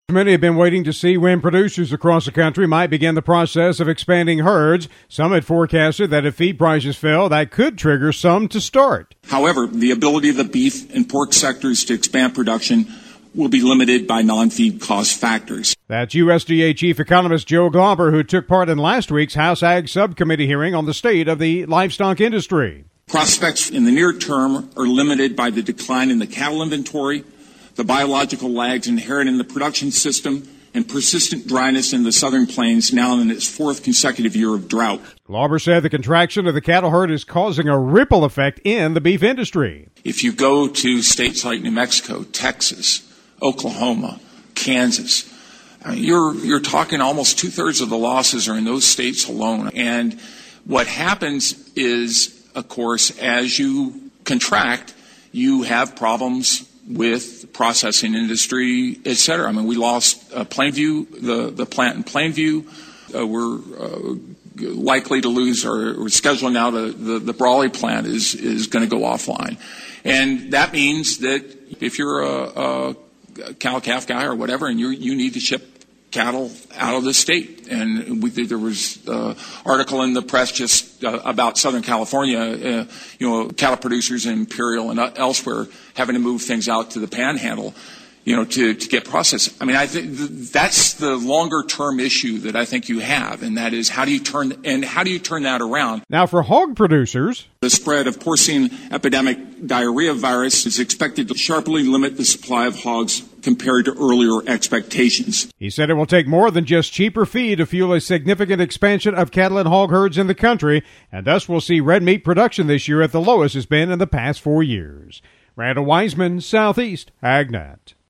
Many have been waiting to see when producers across the country might begin the process of expanding herds. Some had forecasted that if feed prices fell, that could trigger some to start. However, the ability of the beef and pork sectors to expand production will be limited by non-feed cost factors. That's USDA Chief Economist Joe Glauber, who took part in last week's House Ag Subcommittee hearing on the state of the livestock industry. Prospects in the near term are limited by the decline in the cattle inventory, the biological lags inherent in the production system, and persistent dryness in the southern plains now in its fourth consecutive year of drought. Glauber said the contraction of the cattle herd is causing a ripple effect in the beef industry. If you go to states like New Mexico, Texas, Oklahoma, Kansas, you're talking almost two-thirds of the losses are in those states alone. And what happens is, of course, as you contract, you have problems with processing industry, et cetera. I mean, we lost Plainview, the plant in Plainview. We're likely to lose, or we're scheduling now the Brawley plant is going to go offline. And that means that if you're a cow-calf guy or whatever, and you need to ship cattle out of the state. And there was an article in the press just about Southern California, cattle producers in Imperial and elsewhere having to move things out to the Panhandle, to get processed. I mean, I think that's the longer-term issue that I think you have, and that is how do you turn that around? Now, for hog producers, the spread of porcine epidemic diarrhea virus is expected to sharply limit the supply of hogs compared to earlier expectations. He said it will take more than just cheaper feed to fuel a significant expansion of cattle and hog herds in the country, and thus we'll see red meat production this year at the lowest it's been in the past 4 years. Randall Wiseman, Southeast AgNet.